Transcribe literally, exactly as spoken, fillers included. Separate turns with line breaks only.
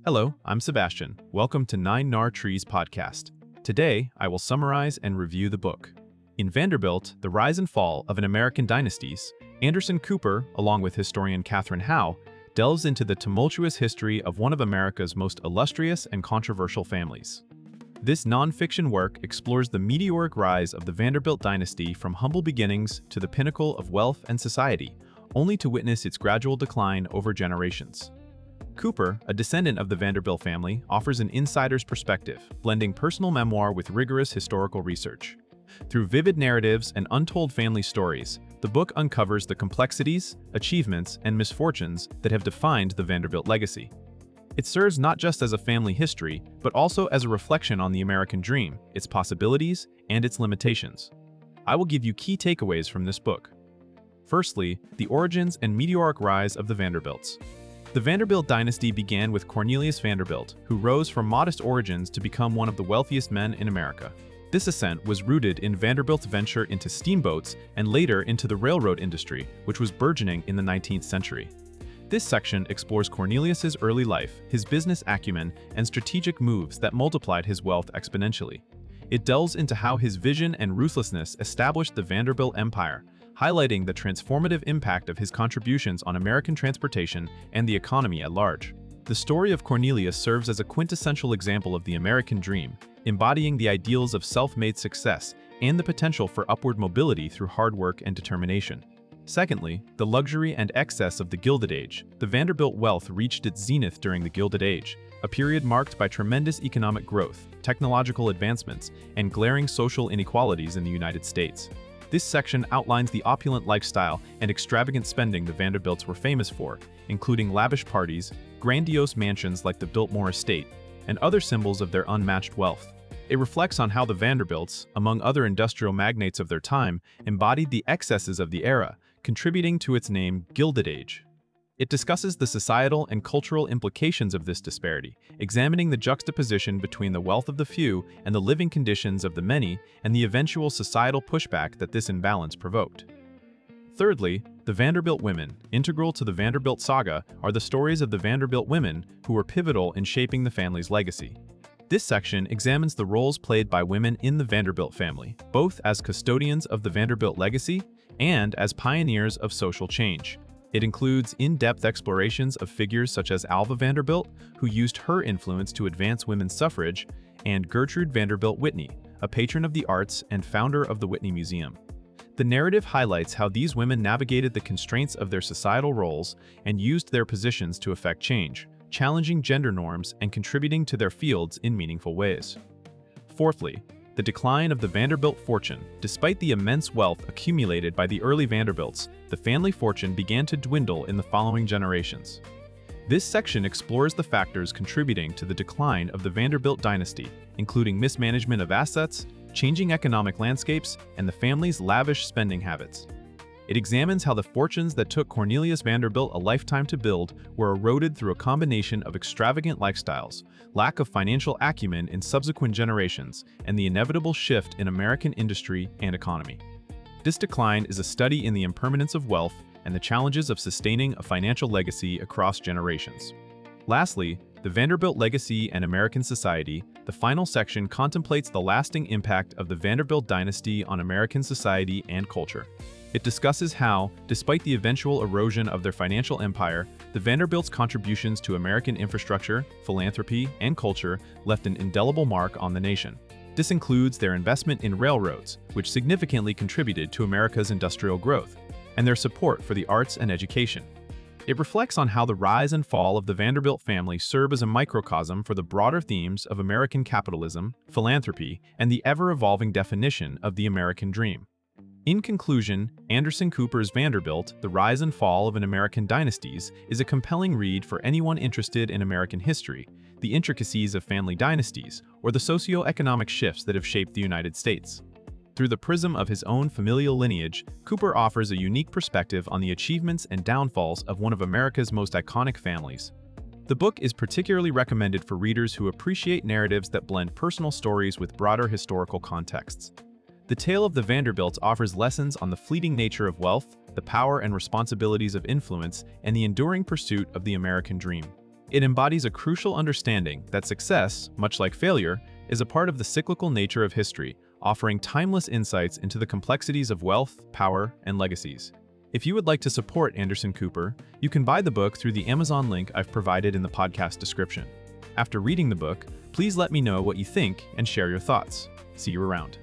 Hello, I'm Sebastian. Welcome to Nine Nar Trees podcast. Today, I will summarize and review the book. In Vanderbilt, The Rise and Fall of an American Dynasties, Anderson Cooper, along with historian Katherine Howe, delves into the tumultuous history of one of America's most illustrious and controversial families. This nonfiction work explores the meteoric rise of the Vanderbilt dynasty from humble beginnings to the pinnacle of wealth and society, only to witness its gradual decline over generations. Cooper, a descendant of the Vanderbilt family, offers an insider's perspective, blending personal memoir with rigorous historical research. Through vivid narratives and untold family stories, the book uncovers the complexities, achievements, and misfortunes that have defined the Vanderbilt legacy. It serves not just as a family history, but also as a reflection on the American dream, its possibilities, and its limitations. I will give you key takeaways from this book. Firstly, the origins and meteoric rise of the Vanderbilts. The Vanderbilt dynasty began with Cornelius Vanderbilt, who rose from modest origins to become one of the wealthiest men in America. This ascent was rooted in Vanderbilt's venture into steamboats and later into the railroad industry, which was burgeoning in the nineteenth century. This section explores Cornelius's early life, his business acumen, and strategic moves that multiplied his wealth exponentially. It delves into how his vision and ruthlessness established the Vanderbilt empire, highlighting the transformative impact of his contributions on American transportation and the economy at large. The story of Cornelius serves as a quintessential example of the American dream, embodying the ideals of self-made success and the potential for upward mobility through hard work and determination. Secondly, the luxury and excess of the Gilded Age. The Vanderbilt wealth reached its zenith during the Gilded Age, a period marked by tremendous economic growth, technological advancements, and glaring social inequalities in the United States. This section outlines the opulent lifestyle and extravagant spending the Vanderbilts were famous for, including lavish parties, grandiose mansions like the Biltmore Estate, and other symbols of their unmatched wealth. It reflects on how the Vanderbilts, among other industrial magnates of their time, embodied the excesses of the era, contributing to its name Gilded Age. It discusses the societal and cultural implications of this disparity, examining the juxtaposition between the wealth of the few and the living conditions of the many and the eventual societal pushback that this imbalance provoked. Thirdly, the Vanderbilt women, integral to the Vanderbilt saga, are the stories of the Vanderbilt women who were pivotal in shaping the family's legacy. This section examines the roles played by women in the Vanderbilt family, both as custodians of the Vanderbilt legacy and as pioneers of social change. It includes in-depth explorations of figures such as Alva Vanderbilt, who used her influence to advance women's suffrage, and Gertrude Vanderbilt Whitney, a patron of the arts and founder of the Whitney Museum. The narrative highlights how these women navigated the constraints of their societal roles and used their positions to effect change, challenging gender norms and contributing to their fields in meaningful ways. Fourthly, the decline of the Vanderbilt fortune. Despite the immense wealth accumulated by the early Vanderbilts, the family fortune began to dwindle in the following generations. This section explores the factors contributing to the decline of the Vanderbilt dynasty, including mismanagement of assets, changing economic landscapes, and the family's lavish spending habits. It examines how the fortunes that took Cornelius Vanderbilt a lifetime to build were eroded through a combination of extravagant lifestyles, lack of financial acumen in subsequent generations, and the inevitable shift in American industry and economy. This decline is a study in the impermanence of wealth and the challenges of sustaining a financial legacy across generations. Lastly, the Vanderbilt legacy and American society. The final section contemplates the lasting impact of the Vanderbilt dynasty on American society and culture. It discusses how, despite the eventual erosion of their financial empire, the Vanderbilts' contributions to American infrastructure, philanthropy, and culture left an indelible mark on the nation. This includes their investment in railroads, which significantly contributed to America's industrial growth, and their support for the arts and education. It reflects on how the rise and fall of the Vanderbilt family serve as a microcosm for the broader themes of American capitalism, philanthropy, and the ever-evolving definition of the American dream. In conclusion, Anderson Cooper's Vanderbilt, The Rise and Fall of an American Dynasties is a compelling read for anyone interested in American history, the intricacies of family dynasties, or the socio-economic shifts that have shaped the United States. Through the prism of his own familial lineage, Cooper offers a unique perspective on the achievements and downfalls of one of America's most iconic families. The book is particularly recommended for readers who appreciate narratives that blend personal stories with broader historical contexts. The Tale of the Vanderbilts offers lessons on the fleeting nature of wealth, the power and responsibilities of influence, and the enduring pursuit of the American dream. It embodies a crucial understanding that success, much like failure, is a part of the cyclical nature of history, offering timeless insights into the complexities of wealth, power, and legacies. If you would like to support Anderson Cooper, you can buy the book through the Amazon link I've provided in the podcast description. After reading the book, please let me know what you think and share your thoughts. See you around.